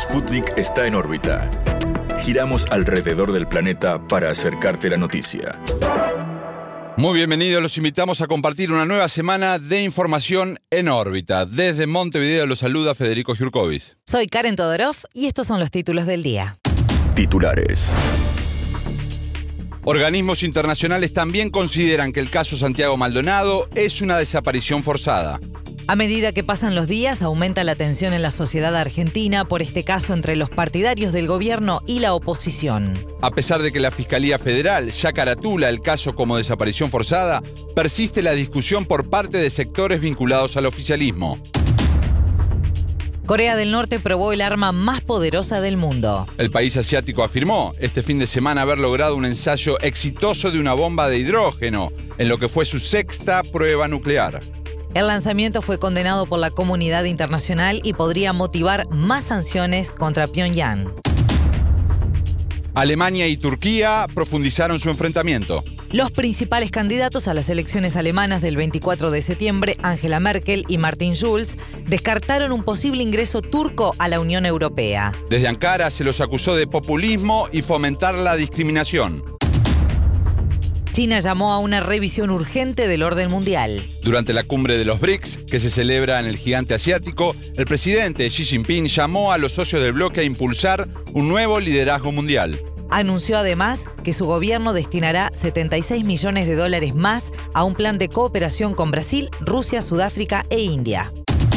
Sputnik está en órbita. Giramos alrededor del planeta para acercarte la noticia. Muy bienvenidos, los invitamos a compartir una nueva semana de información en órbita. Desde Montevideo los saluda Federico Jurkovic. Soy Karen Todorov y estos son los títulos del día. Titulares. Organismos internacionales también consideran que el caso Santiago Maldonado es una desaparición forzada. A medida que pasan los días, aumenta la tensión en la sociedad argentina por este caso entre los partidarios del gobierno y la oposición. A pesar de que la Fiscalía Federal ya caratula el caso como desaparición forzada, persiste la discusión por parte de sectores vinculados al oficialismo. Corea del Norte probó el arma más poderosa del mundo. El país asiático afirmó este fin de semana haber logrado un ensayo exitoso de una bomba de hidrógeno, en lo que fue su sexta prueba nuclear. El lanzamiento fue condenado por la comunidad internacional y podría motivar más sanciones contra Pyongyang. Alemania y Turquía profundizaron su enfrentamiento. Los principales candidatos a las elecciones alemanas del 24 de septiembre, Angela Merkel y Martin Schulz, descartaron un posible ingreso turco a la Unión Europea. Desde Ankara se los acusó de populismo y fomentar la discriminación. China llamó a una revisión urgente del orden mundial. Durante la cumbre de los BRICS, que se celebra en el gigante asiático, el presidente Xi Jinping llamó a los socios del bloque a impulsar un nuevo liderazgo mundial. Anunció además que su gobierno destinará $76 millones más a un plan de cooperación con Brasil, Rusia, Sudáfrica e India.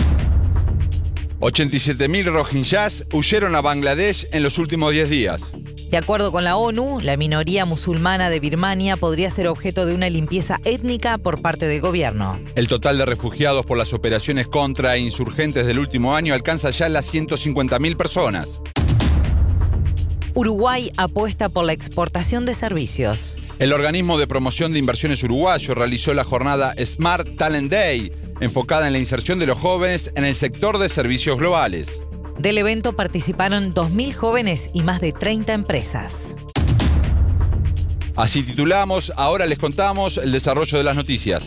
87.000 rohingyas huyeron a Bangladesh en los últimos 10 días. De acuerdo con la ONU, la minoría musulmana de Birmania podría ser objeto de una limpieza étnica por parte del gobierno. El total de refugiados por las operaciones contra insurgentes del último año alcanza ya las 150.000 personas. Uruguay apuesta por la exportación de servicios. El organismo de promoción de inversiones uruguayo realizó la jornada Smart Talent Day, enfocada en la inserción de los jóvenes en el sector de servicios globales. Del evento participaron 2.000 jóvenes y más de 30 empresas. Así titulamos, ahora les contamos el desarrollo de las noticias.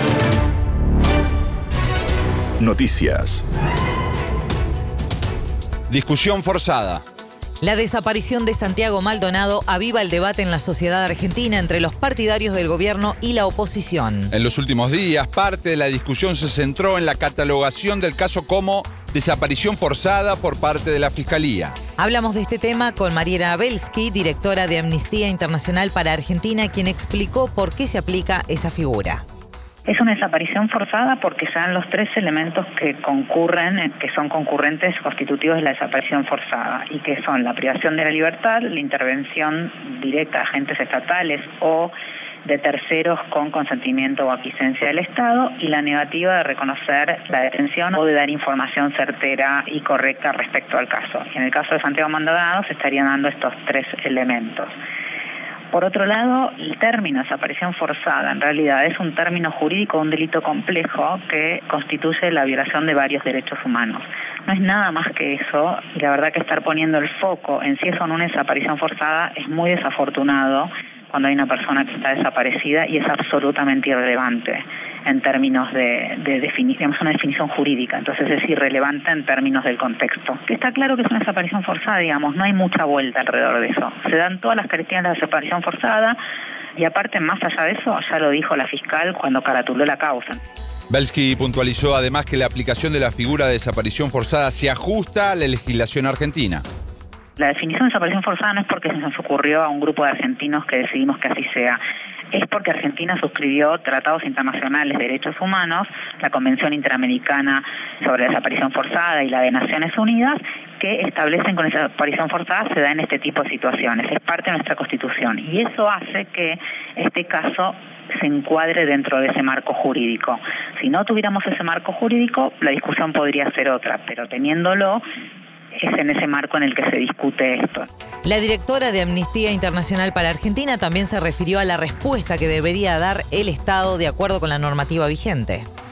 Noticias. Discusión forzada. La desaparición de Santiago Maldonado aviva el debate en la sociedad argentina entre los partidarios del gobierno y la oposición. En los últimos días, parte de la discusión se centró en la catalogación del caso como desaparición forzada por parte de la Fiscalía. Hablamos de este tema con Mariela Belsky, directora de Amnistía Internacional para Argentina, quien explicó por qué se aplica esa figura. Es una desaparición forzada porque sean los tres elementos que concurren, que son concurrentes constitutivos de la desaparición forzada, y que son la privación de la libertad, la intervención directa de agentes estatales o de terceros con consentimiento o aquiescencia del Estado, y la negativa de reconocer la detención o de dar información certera y correcta respecto al caso. Y en el caso de Santiago Maldonado se estarían dando estos tres elementos. Por otro lado, el término desaparición forzada en realidad es un término jurídico, un delito complejo que constituye la violación de varios derechos humanos. No es nada más que eso, y la verdad que estar poniendo el foco en si es o no una desaparición forzada es muy desafortunado cuando hay una persona que está desaparecida y es absolutamente irrelevante en términos digamos, una definición jurídica, entonces es irrelevante en términos del contexto. Está claro que es una desaparición forzada, digamos, no hay mucha vuelta alrededor de eso. Se dan todas las características de la desaparición forzada y aparte, más allá de eso, ya lo dijo la fiscal cuando caratuló la causa. Belsky puntualizó además que la aplicación de la figura de desaparición forzada se ajusta a la legislación argentina. La definición de desaparición forzada no es porque se nos ocurrió a un grupo de argentinos que decidimos que así sea. Es porque Argentina suscribió tratados internacionales de derechos humanos, la Convención Interamericana sobre la Desaparición Forzada y la de Naciones Unidas, que establecen que la desaparición forzada se da en este tipo de situaciones. Es parte de nuestra Constitución y eso hace que este caso se encuadre dentro de ese marco jurídico. Si no tuviéramos ese marco jurídico, la discusión podría ser otra, pero teniéndolo, es en ese marco en el que se discute esto. La directora de Amnistía Internacional para Argentina también se refirió a la respuesta que debería dar el Estado de acuerdo con la normativa vigente.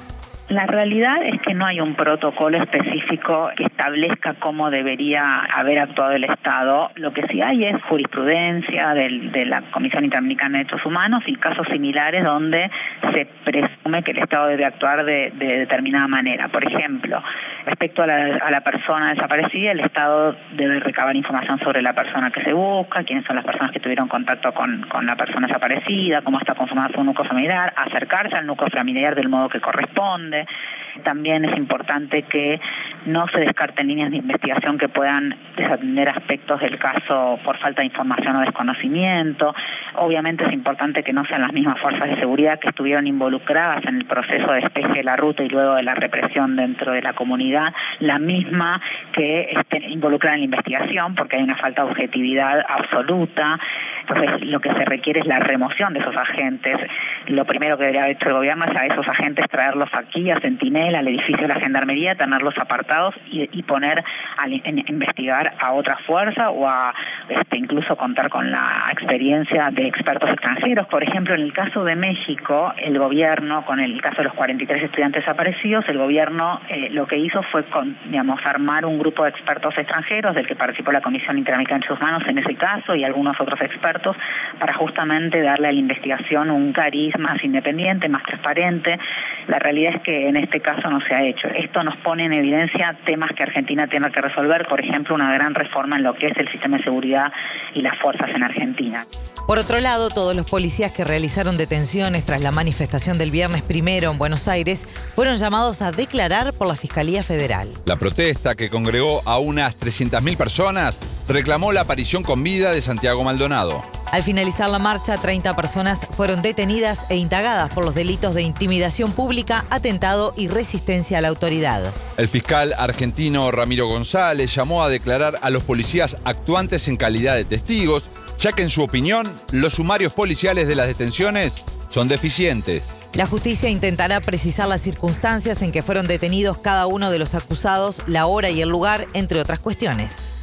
La realidad es que no hay un protocolo específico que establezca cómo debería haber actuado el Estado. Lo que sí hay es jurisprudencia de la Comisión Interamericana de Derechos Humanos y casos similares donde se presume que el Estado debe actuar de determinada manera. Por ejemplo, respecto a la persona desaparecida, el Estado debe recabar información sobre la persona que se busca, quiénes son las personas que tuvieron contacto con la persona desaparecida, cómo está conformado su núcleo familiar, acercarse al núcleo familiar del modo que corresponde. También es importante que no se descarten líneas de investigación que puedan desatender aspectos del caso por falta de información o desconocimiento. Obviamente es importante que no sean las mismas fuerzas de seguridad que estuvieron involucradas en el proceso de despeje de la ruta y luego de la represión dentro de la comunidad, la misma que esté involucrada en la investigación, porque hay una falta de objetividad absoluta. Entonces, lo que se requiere es la remoción de esos agentes. Lo primero que debería haber hecho el gobierno es a esos agentes traerlos aquí, a Centinela, al edificio de la Gendarmería, tenerlos apartados y poner a investigar a otra fuerza o a incluso contar con la experiencia de expertos extranjeros. Por ejemplo, en el caso de México, el gobierno, con el caso de los 43 estudiantes desaparecidos, el gobierno lo que hizo fue armar un grupo de expertos extranjeros del que participó la Comisión Interamericana de Derechos Humanos en ese caso y algunos otros expertos para justamente darle a la investigación un cariz más independiente, más transparente. La realidad es que en este caso no se ha hecho. Esto nos pone en evidencia temas que Argentina tiene que resolver, por ejemplo, una gran reforma en lo que es el sistema de seguridad y las fuerzas en Argentina. Por otro lado, todos los policías que realizaron detenciones tras la manifestación del viernes 1 en Buenos Aires fueron llamados a declarar por la Fiscalía Federal. La protesta, que congregó a unas 300.000 personas, reclamó la aparición con vida de Santiago Maldonado. Al finalizar la marcha, 30 personas fueron detenidas e indagadas por los delitos de intimidación pública, atentado y resistencia a la autoridad. El fiscal argentino Ramiro González llamó a declarar a los policías actuantes en calidad de testigos, ya que en su opinión, los sumarios policiales de las detenciones son deficientes. La justicia intentará precisar las circunstancias en que fueron detenidos cada uno de los acusados, la hora y el lugar, entre otras cuestiones.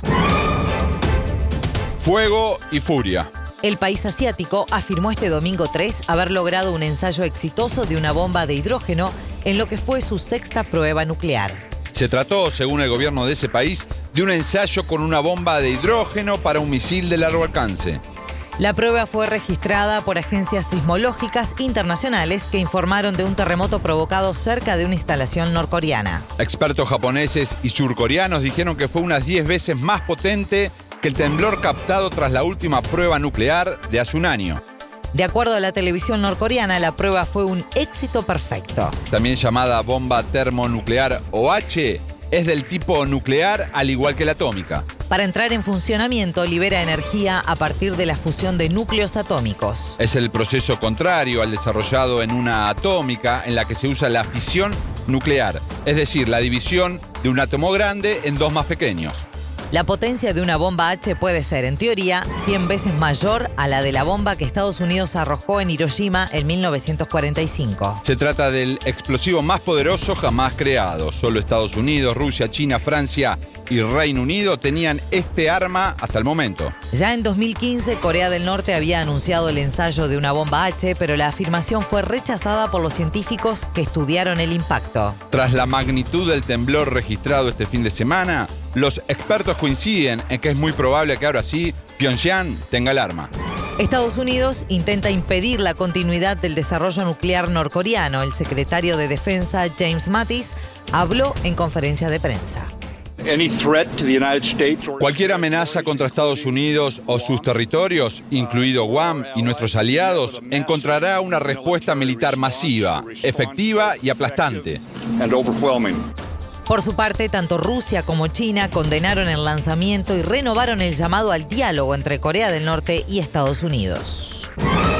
Fuego y furia. El país asiático afirmó este domingo 3 haber logrado un ensayo exitoso de una bomba de hidrógeno en lo que fue su sexta prueba nuclear. Se trató, según el gobierno de ese país, de un ensayo con una bomba de hidrógeno para un misil de largo alcance. La prueba fue registrada por agencias sismológicas internacionales que informaron de un terremoto provocado cerca de una instalación norcoreana. Expertos japoneses y surcoreanos dijeron que fue unas 10 veces más potente que el temblor captado tras la última prueba nuclear de hace un año. De acuerdo a la televisión norcoreana, la prueba fue un éxito perfecto. También llamada bomba termonuclear OH, es del tipo nuclear al igual que la atómica. Para entrar en funcionamiento, libera energía a partir de la fusión de núcleos atómicos. Es el proceso contrario al desarrollado en una atómica, en la que se usa la fisión nuclear, es decir, la división de un átomo grande en dos más pequeños. La potencia de una bomba H puede ser, en teoría, 100 veces mayor a la de la bomba que Estados Unidos arrojó en Hiroshima en 1945. Se trata del explosivo más poderoso jamás creado. Solo Estados Unidos, Rusia, China, Francia y Reino Unido tenían este arma hasta el momento. Ya en 2015, Corea del Norte había anunciado el ensayo de una bomba H, pero la afirmación fue rechazada por los científicos que estudiaron el impacto. Tras la magnitud del temblor registrado este fin de semana, los expertos coinciden en que es muy probable que ahora sí Pyongyang tenga el arma. Estados Unidos intenta impedir la continuidad del desarrollo nuclear norcoreano. El secretario de Defensa, James Mattis, habló en conferencia de prensa. Cualquier amenaza contra Estados Unidos o sus territorios, incluido Guam y nuestros aliados, encontrará una respuesta militar masiva, efectiva y aplastante. Por su parte, tanto Rusia como China condenaron el lanzamiento y renovaron el llamado al diálogo entre Corea del Norte y Estados Unidos.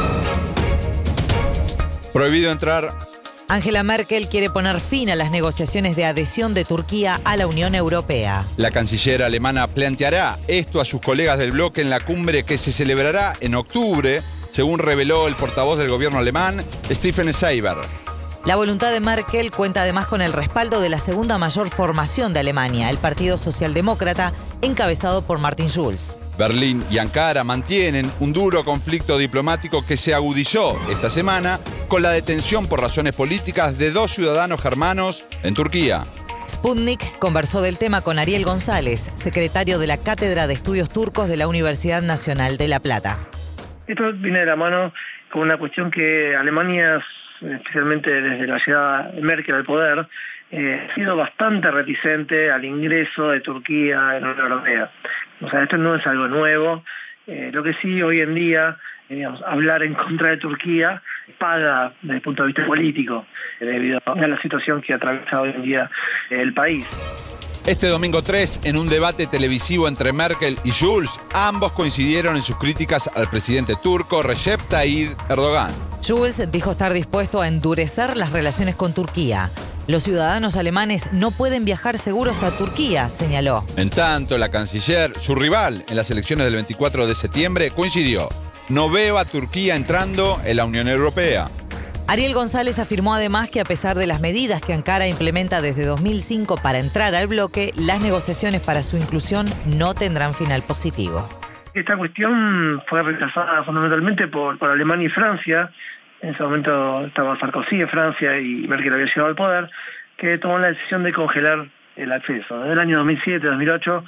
Prohibido entrar. Angela Merkel quiere poner fin a las negociaciones de adhesión de Turquía a la Unión Europea. La canciller alemana planteará esto a sus colegas del bloque en la cumbre que se celebrará en octubre, según reveló el portavoz del gobierno alemán, Steffen Seibert. La voluntad de Merkel cuenta además con el respaldo de la segunda mayor formación de Alemania, el Partido Socialdemócrata, encabezado por Martin Schulz. Berlín y Ankara mantienen un duro conflicto diplomático que se agudizó esta semana con la detención por razones políticas de 2 ciudadanos germanos en Turquía. Sputnik conversó del tema con Ariel González, secretario de la Cátedra de Estudios Turcos de la Universidad Nacional de La Plata. Esto viene de la mano con una cuestión que Alemania, especialmente desde la llegada de Merkel al poder, ha sido bastante reticente al ingreso de Turquía en la Unión Europea. O sea, esto no es algo nuevo. Lo que sí, hoy en día, hablar en contra de Turquía paga desde el punto de vista político, debido a la situación que atraviesa hoy en día el país. Este domingo 3, en un debate televisivo entre Merkel y Schulz, ambos coincidieron en sus críticas al presidente turco Recep Tayyip Erdogan. Schulz dijo estar dispuesto a endurecer las relaciones con Turquía. Los ciudadanos alemanes no pueden viajar seguros a Turquía, señaló. En tanto, la canciller, su rival en las elecciones del 24 de septiembre, coincidió: no veo a Turquía entrando en la Unión Europea. Ariel González afirmó además que a pesar de las medidas que Ankara implementa desde 2005 para entrar al bloque, las negociaciones para su inclusión no tendrán final positivo. Esta cuestión fue rechazada fundamentalmente por Alemania y Francia. En ese momento estaba Sarkozy en Francia y Merkel había llegado al poder, que tomó la decisión de congelar el acceso. Desde el año 2007-2008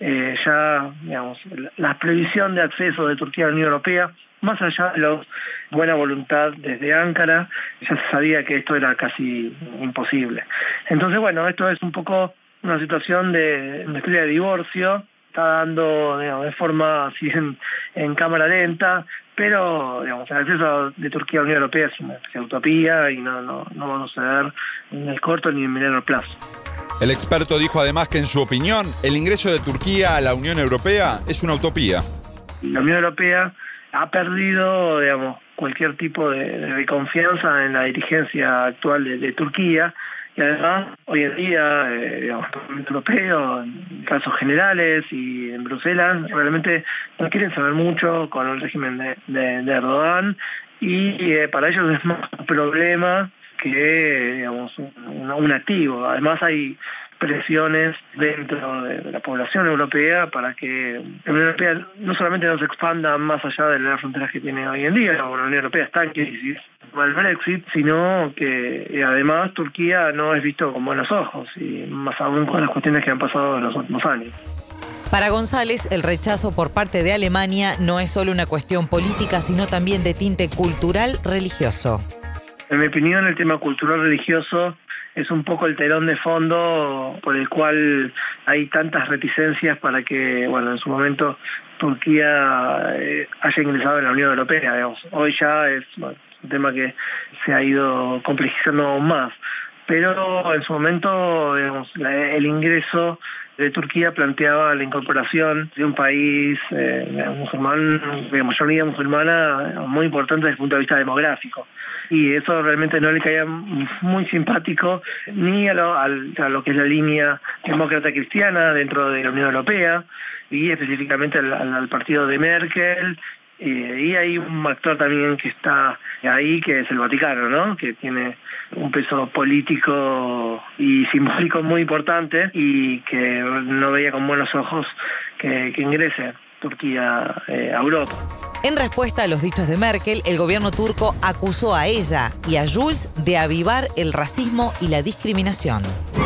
la previsión de acceso de Turquía a la Unión Europea, más allá de la buena voluntad desde Ankara, ya se sabía que esto era casi imposible. Entonces, esto es un poco una situación de una historia de divorcio. Está dando de forma así en cámara lenta, pero el acceso de Turquía a la Unión Europea es una utopía y no va a suceder en el corto ni en el mediano plazo. El experto dijo además que, en su opinión, el ingreso de Turquía a la Unión Europea es una utopía. La Unión Europea ha perdido, cualquier tipo de confianza en la dirigencia actual de Turquía. Y además, hoy en día, el Parlamento Europeo, en casos generales y en Bruselas, realmente no quieren saber mucho con el régimen de Erdogan, y para ellos es más un problema que un activo. Además, hay presiones dentro de la población europea para que la Unión Europea no solamente no se expanda más allá de las fronteras que tiene hoy en día, la Unión Europea está en crisis con el Brexit, sino que además Turquía no es visto con buenos ojos, y más aún con las cuestiones que han pasado en los últimos años. Para González, el rechazo por parte de Alemania no es solo una cuestión política, sino también de tinte cultural religioso. En mi opinión, el tema cultural religioso es un poco el telón de fondo por el cual hay tantas reticencias para que, en su momento Turquía haya ingresado en la Unión Europea. Hoy ya es un tema que se ha ido complejizando aún más, pero en su momento, el ingreso de Turquía planteaba la incorporación de un país musulmán, de mayoría musulmana, muy importante desde el punto de vista demográfico. Y eso realmente no le caía muy simpático ni a lo que es la línea demócrata cristiana dentro de la Unión Europea, y específicamente al partido de Merkel. Y hay un actor también que está ahí, que es el Vaticano, ¿no? Que tiene un peso político y simbólico muy importante, y que no veía con buenos ojos que ingrese Turquía a Europa. En respuesta a los dichos de Merkel, el gobierno turco acusó a ella y a Schulz de avivar el racismo y la discriminación.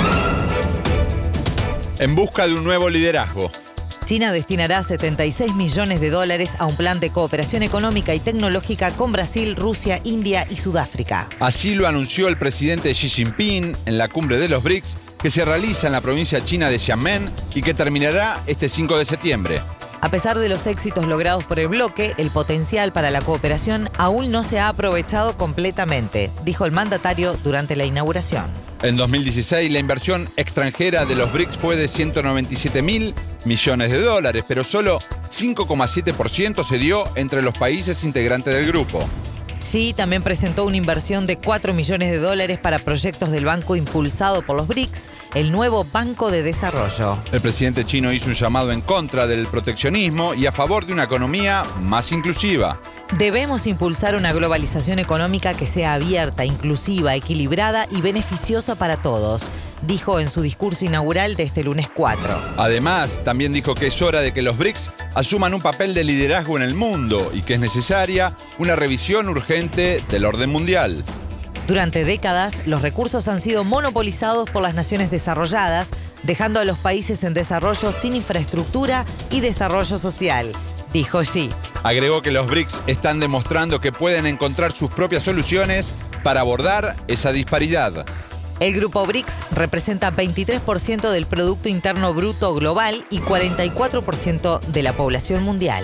En busca de un nuevo liderazgo. China destinará $76 millones a un plan de cooperación económica y tecnológica con Brasil, Rusia, India y Sudáfrica. Así lo anunció el presidente Xi Jinping en la cumbre de los BRICS, que se realiza en la provincia china de Xiamen y que terminará este 5 de septiembre. A pesar de los éxitos logrados por el bloque, el potencial para la cooperación aún no se ha aprovechado completamente, dijo el mandatario durante la inauguración. En 2016, la inversión extranjera de los BRICS fue de $197.000 millones, pero solo 5,7% se dio entre los países integrantes del grupo. Xi también presentó una inversión de $4 millones para proyectos del banco impulsado por los BRICS, el nuevo Banco de Desarrollo. El presidente chino hizo un llamado en contra del proteccionismo y a favor de una economía más inclusiva. Debemos impulsar una globalización económica que sea abierta, inclusiva, equilibrada y beneficiosa para todos, dijo en su discurso inaugural de este lunes 4. Además, también dijo que es hora de que los BRICS asuman un papel de liderazgo en el mundo y que es necesaria una revisión urgente del orden mundial. Durante décadas, los recursos han sido monopolizados por las naciones desarrolladas, dejando a los países en desarrollo sin infraestructura y desarrollo social, dijo Xi. Agregó que los BRICS están demostrando que pueden encontrar sus propias soluciones para abordar esa disparidad. El grupo BRICS representa 23% del Producto Interno Bruto global y 44% de la población mundial.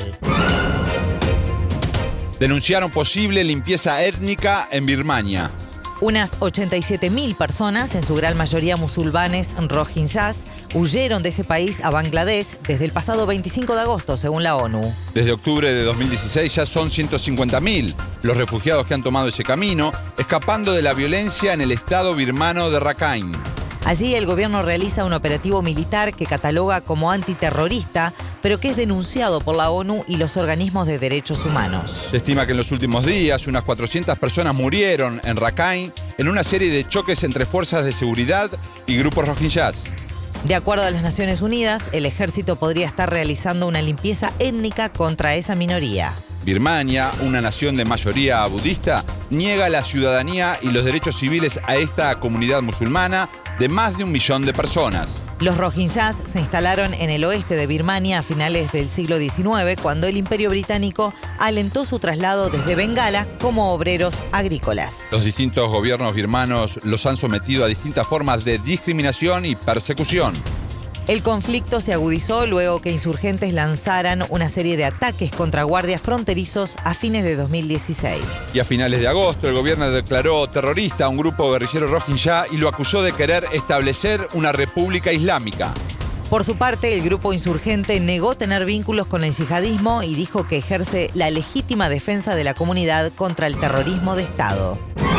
Denunciaron posible limpieza étnica en Birmania. Unas 87.000 personas, en su gran mayoría musulmanes rohingyas, huyeron de ese país a Bangladesh desde el pasado 25 de agosto, según la ONU. Desde octubre de 2016 ya son 150.000 los refugiados que han tomado ese camino, escapando de la violencia en el estado birmano de Rakhine. Allí el gobierno realiza un operativo militar que cataloga como antiterrorista, pero que es denunciado por la ONU y los organismos de derechos humanos. Se estima que en los últimos días unas 400 personas murieron en Rakhine en una serie de choques entre fuerzas de seguridad y grupos rohingyas. De acuerdo a las Naciones Unidas, el ejército podría estar realizando una limpieza étnica contra esa minoría. Birmania, una nación de mayoría budista, niega la ciudadanía y los derechos civiles a esta comunidad musulmana de más de 1 millón de personas. Los rohingyas se instalaron en el oeste de Birmania a finales del siglo XIX, cuando el Imperio Británico alentó su traslado desde Bengala como obreros agrícolas. Los distintos gobiernos birmanos los han sometido a distintas formas de discriminación y persecución. El conflicto se agudizó luego que insurgentes lanzaran una serie de ataques contra guardias fronterizos a fines de 2016. Y a finales de agosto el gobierno declaró terrorista a un grupo guerrillero rohingya y lo acusó de querer establecer una república islámica. Por su parte, el grupo insurgente negó tener vínculos con el yihadismo y dijo que ejerce la legítima defensa de la comunidad contra el terrorismo de Estado.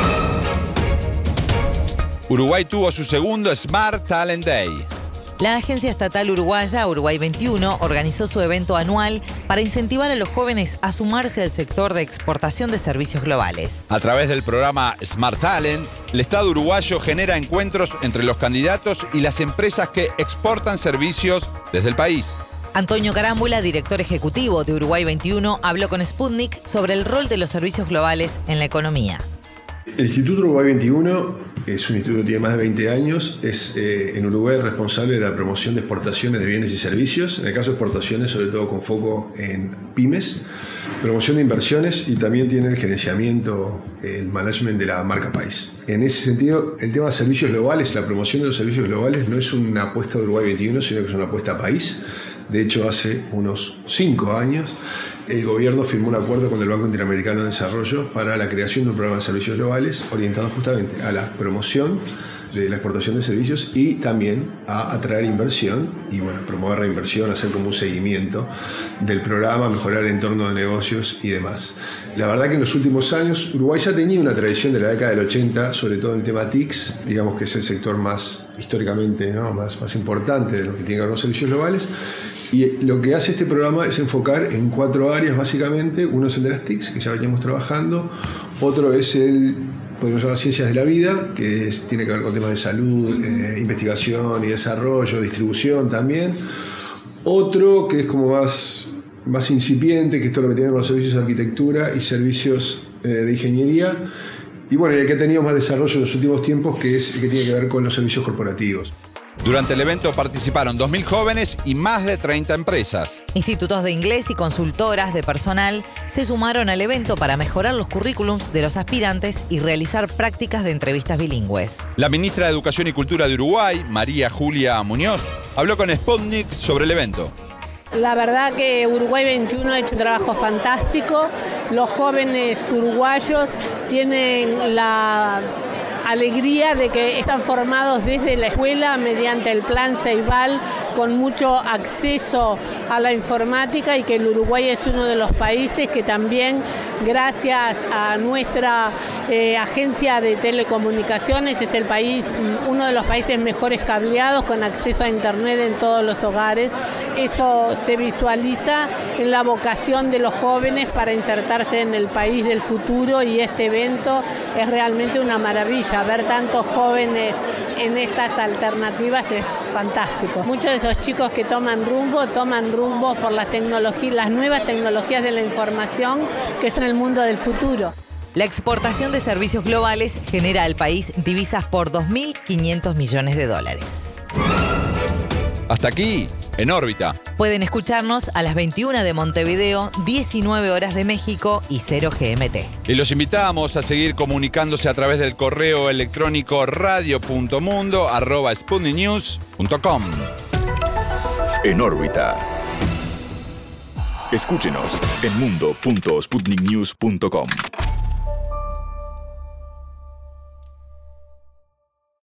Uruguay tuvo su segundo Smart Talent Day. La agencia estatal uruguaya, Uruguay 21, organizó su evento anual para incentivar a los jóvenes a sumarse al sector de exportación de servicios globales. A través del programa Smart Talent, el Estado uruguayo genera encuentros entre los candidatos y las empresas que exportan servicios desde el país. Antonio Carámbula, director ejecutivo de Uruguay 21, habló con Sputnik sobre el rol de los servicios globales en la economía. El Instituto Uruguay 21 es un instituto que tiene más de 20 años, es en Uruguay responsable de la promoción de exportaciones de bienes y servicios, en el caso de exportaciones sobre todo con foco en pymes, promoción de inversiones y también tiene el gerenciamiento, el management de la marca país. En ese sentido, el tema de servicios globales, la promoción de los servicios globales no es una apuesta de Uruguay 21, sino que es una apuesta a país. De hecho, hace unos 5 años, el gobierno firmó un acuerdo con el Banco Interamericano de Desarrollo para la creación de un programa de servicios globales orientado justamente a la promoción de la exportación de servicios y también a atraer inversión y promover la inversión, hacer como un seguimiento del programa, mejorar el entorno de negocios y demás. La verdad que en los últimos años Uruguay ya tenía una tradición de la década del 80, sobre todo en el tema TICs, digamos que es el sector más históricamente más importante de lo que tiene que ver con los servicios globales. Y lo que hace este programa es enfocar en 4 áreas básicamente. Uno es el de las TICs, que ya veníamos trabajando. Otro es podemos llamar ciencias de la vida, que tiene que ver con temas de salud, investigación y desarrollo, distribución también. Otro que es como más incipiente, que es todo lo que tiene con los servicios de arquitectura y servicios de ingeniería. Y el que ha tenido más desarrollo en los últimos tiempos, que es el que tiene que ver con los servicios corporativos. Durante el evento participaron 2.000 jóvenes y más de 30 empresas. Institutos de inglés y consultoras de personal se sumaron al evento para mejorar los currículums de los aspirantes y realizar prácticas de entrevistas bilingües. La ministra de Educación y Cultura de Uruguay, María Julia Muñoz, habló con Sputnik sobre el evento. La verdad que Uruguay 21 ha hecho un trabajo fantástico. Los jóvenes uruguayos tienen la alegría de que están formados desde la escuela mediante el plan Ceibal con mucho acceso a la informática y que el Uruguay es uno de los países que también, gracias a nuestra agencia de telecomunicaciones, es uno de los países mejores cableados con acceso a internet en todos los hogares. Eso se visualiza en la vocación de los jóvenes para insertarse en el país del futuro y este evento es realmente una maravilla. Ver tantos jóvenes en estas alternativas es fantástico. Muchos de esos chicos que toman rumbo por las nuevas tecnologías de la información que son el mundo del futuro. La exportación de servicios globales genera al país divisas por 2.500 millones de dólares. Hasta aquí, En órbita. Pueden escucharnos a las 21 de Montevideo, 19 horas de México y 0 GMT. Y los invitamos a seguir comunicándose a través del correo electrónico radio.mundo@sputniknews.com. En órbita. Escúchenos en mundo.sputniknews.com.